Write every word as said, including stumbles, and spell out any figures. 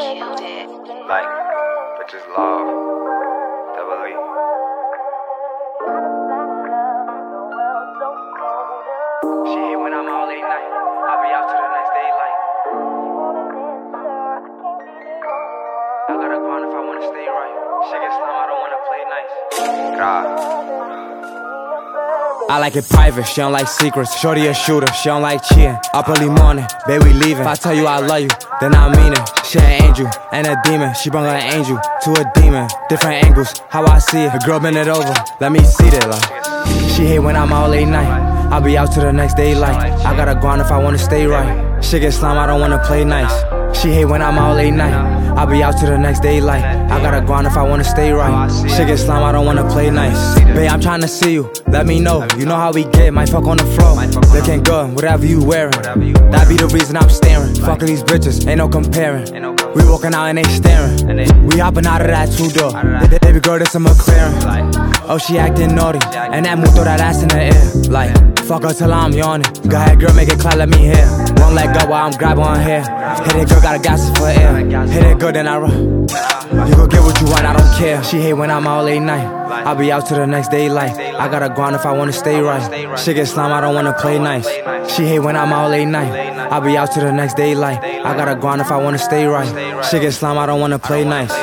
killed it. Like, bitches love. Double E. She hate when I'm all late night. I'll be out to the next day like. I gotta go on if I wanna stay right. Shit get slim, I don't wanna play nice. God. I like it private, she don't like secrets. Shorty a shooter, she don't like cheating. Up early morning, baby we leaving. If I tell you I love you, then I mean it. She an angel and a demon. She bring her angel to a demon. Different angles, how I see it. The girl bend it over, let me see that like. She hate when I'm out late night. I'll be out to the next day like. I gotta go on if I wanna stay right. Shit get slime, I don't wanna play nice. She hate when I'm out late night. I'll be out to the next day like. I gotta go on if I wanna stay right. Shit get slime, I don't wanna play nice. Babe, I'm tryna see you, let me know. You know how we get, might fuck on the floor. Looking good, whatever you wearing. That be the reason I'm staring. Fucking these bitches, ain't no comparing. We walking out and they staring. We hopping out of that two-door. Baby girl, this a McLaren. Oh, she acting naughty, and that move throw that ass in the air. Like, fuck her till I'm yawning. Go ahead, girl, make it clap, let me hear. One leg up while I'm grabbing her hair. Hit it, girl, got a gas for air. Hit it good, then I run. You gon' get what you want, I don't care. She hate when I'm out late night. I'll be out to the next day like. I gotta go on if I wanna stay right. Shit get slime, I don't wanna play nice. She hate when I'm out late night. I'll be out to the next day like. I gotta go on if I wanna stay right. Shit get slime, I don't wanna play nice.